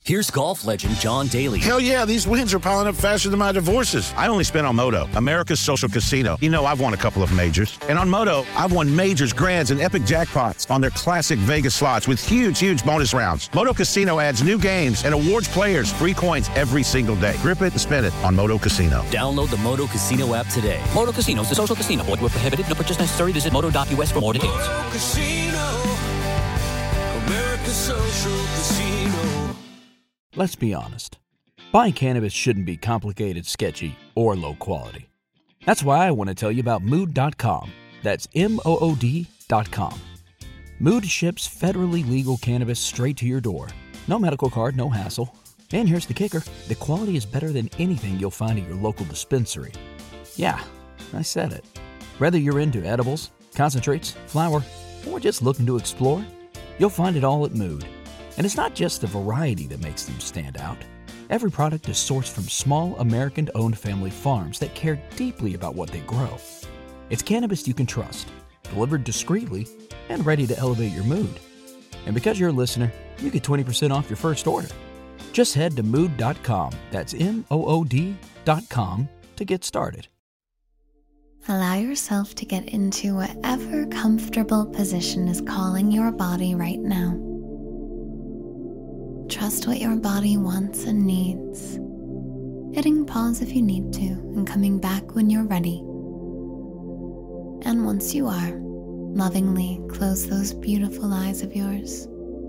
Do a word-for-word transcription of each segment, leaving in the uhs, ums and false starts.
Here's golf legend John Daly. Hell yeah, these wins are piling up faster than my divorces. I only spent on Moto, America's social casino. You know, I've won a couple of majors. And on Moto, I've won majors, grands, and epic jackpots on their classic Vegas slots with huge, huge bonus rounds. Moto Casino adds new games and awards players free coins every single day. Grip it and spin it on Moto Casino. Download the Moto Casino app today. Moto Casino is a social casino. Void where prohibited. No purchase necessary. Visit moto dot u s for more details. Moto Casino, America's social casino. Let's be honest. Buying cannabis shouldn't be complicated, sketchy, or low quality. That's why I want to tell you about mood dot com. That's M O O D dot com. Mood ships federally legal cannabis straight to your door. No medical card, no hassle. And here's the kicker. The quality is better than anything you'll find at your local dispensary. Yeah, I said it. Whether you're into edibles, concentrates, flower, or just looking to explore, you'll find it all at Mood. And it's not just the variety that makes them stand out. Every product is sourced from small, American-owned family farms that care deeply about what they grow. It's cannabis you can trust, delivered discreetly, and ready to elevate your mood. And because you're a listener, you get twenty percent off your first order. Just head to mood dot com, that's M O O D dot com, to get started. Allow yourself to get into whatever comfortable position is calling your body right now. Trust what your body wants and needs, hitting pause if you need to and coming back when you're ready. And once you are, lovingly close those beautiful eyes of yours.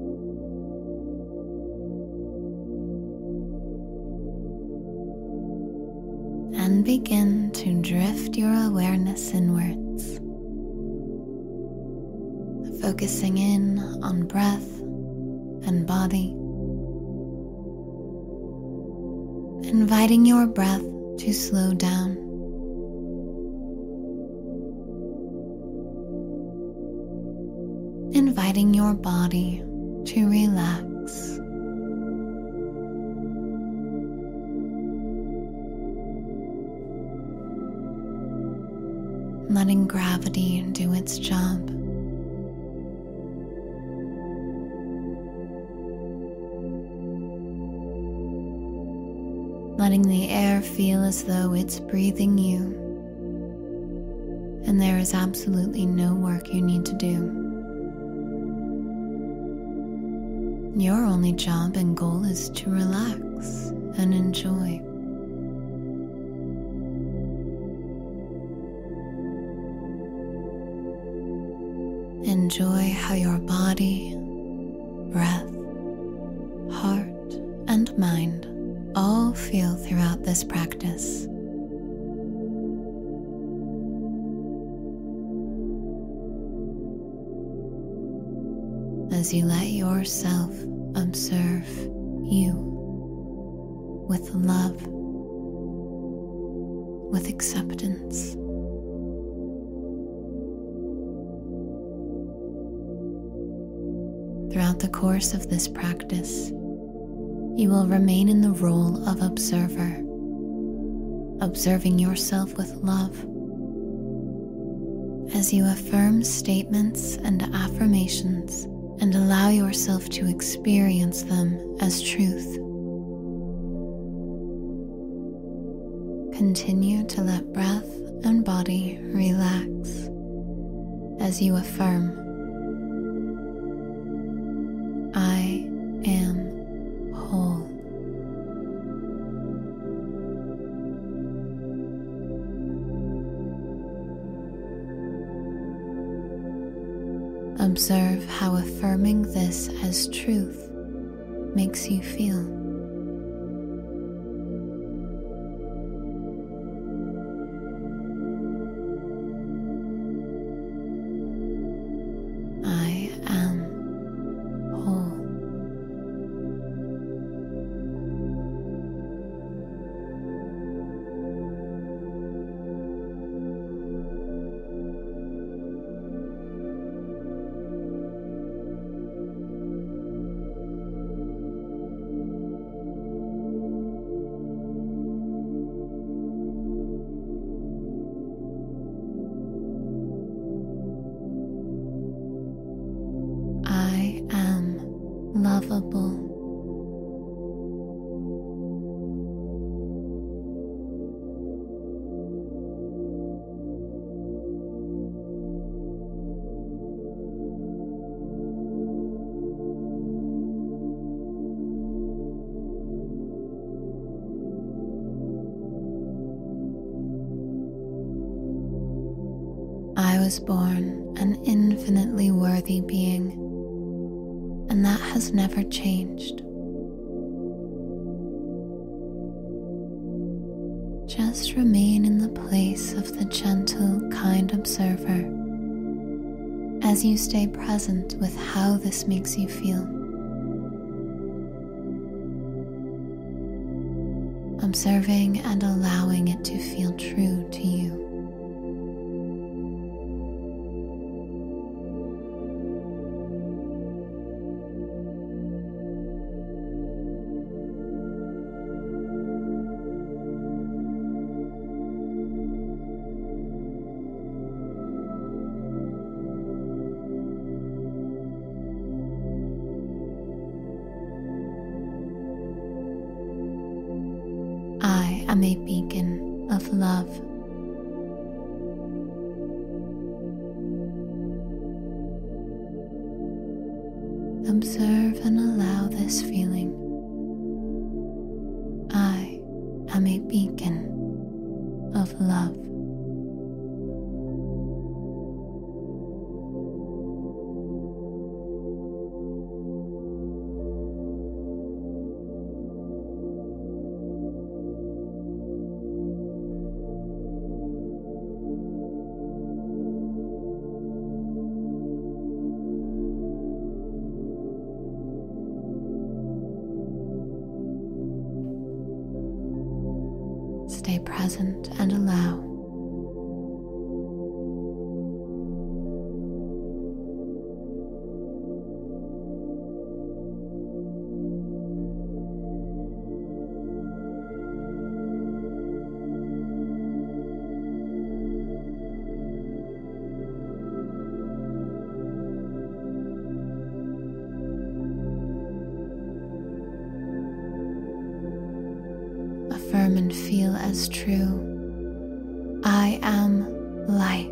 And begin to drift your awareness inwards, focusing in on breath and body. Inviting your breath to slow down. Inviting your body to relax. Letting gravity do its job. Letting the air feel as though it's breathing you, and there is absolutely no work you need to do. Your only job and goal is to relax and enjoy. Enjoy how your body, breath, heart, and mind all feel throughout this practice. As you let yourself observe you with love, with acceptance. Throughout the course of this practice, you will remain in the role of observer, observing yourself with love. As you affirm statements and affirmations and allow yourself to experience them as truth. Continue to let breath and body relax as you affirm, I am whole. Observe how affirming this as truth makes you feel. I am whole. was born an infinitely worthy being, and that has never changed. Just remain in the place of the gentle, kind observer as you stay present with how this makes you feel. Observing and allowing it to feel true to you. I am a beacon of love. Observe and allow this feeling. I am a beacon of love. Stay present and allow. Affirm and feel as true. I am light.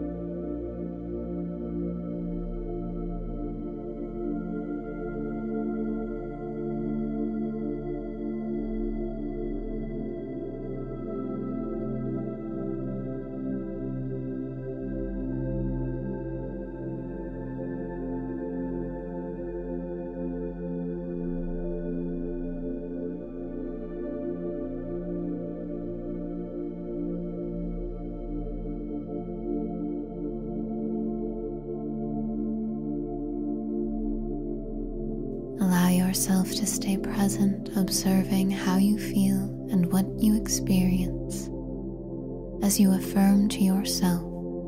Allow yourself to stay present, observing how you feel and what you experience as you affirm to yourself,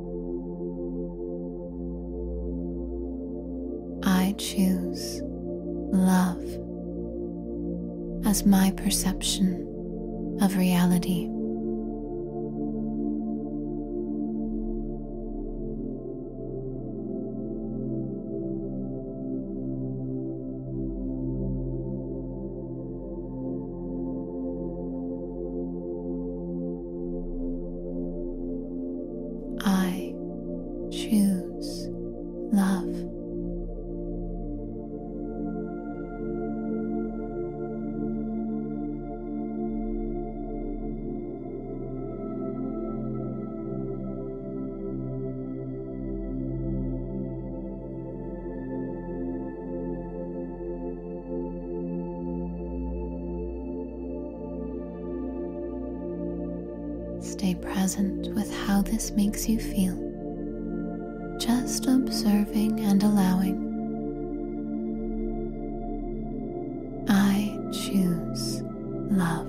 I choose love as my perception of reality. I choose love. Stay present with how this makes you feel, just observing and allowing. I choose love.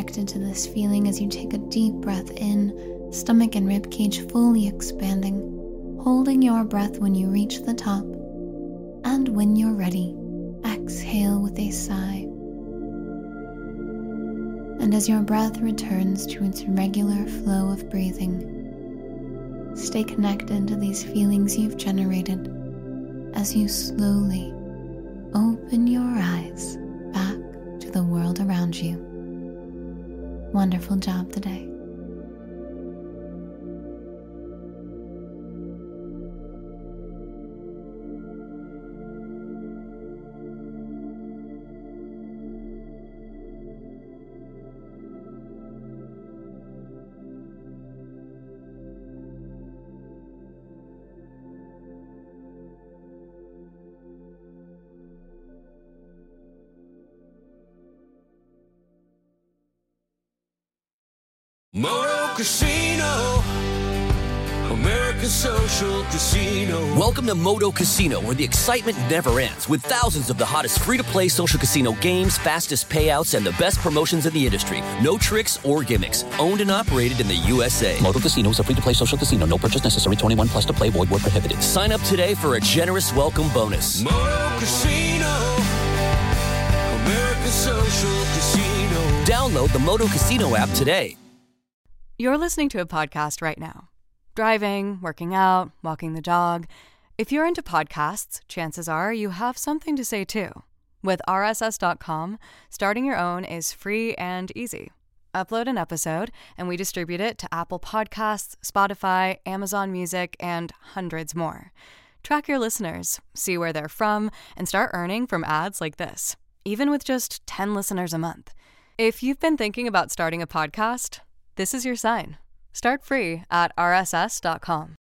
connected to this feeling as you take a deep breath in, stomach and ribcage fully expanding, holding your breath when you reach the top. And when you're ready, exhale with a sigh. And as your breath returns to its regular flow of breathing, stay connected to these feelings you've generated as you slowly open your eyes back to the world around you. Wonderful job today. Moto Casino, America's social casino. Welcome to Moto Casino, where the excitement never ends, with thousands of the hottest free-to-play social casino games, fastest payouts, and the best promotions in the industry. No tricks or gimmicks. Owned and operated in the U S A. Moto Casino is a free-to-play social casino. No purchase necessary. twenty-one plus to play. Void where prohibited. Sign up today for a generous welcome bonus. Moto Casino, America's social casino. Download the Moto Casino app today. You're listening to a podcast right now. Driving, working out, walking the dog. If you're into podcasts, chances are you have something to say too. With R S S dot com, starting your own is free and easy. Upload an episode, and we distribute it to Apple Podcasts, Spotify, Amazon Music, and hundreds more. Track your listeners, see where they're from, and start earning from ads like this, even with just ten listeners a month. If you've been thinking about starting a podcast, this is your sign. Start free at R S S dot com.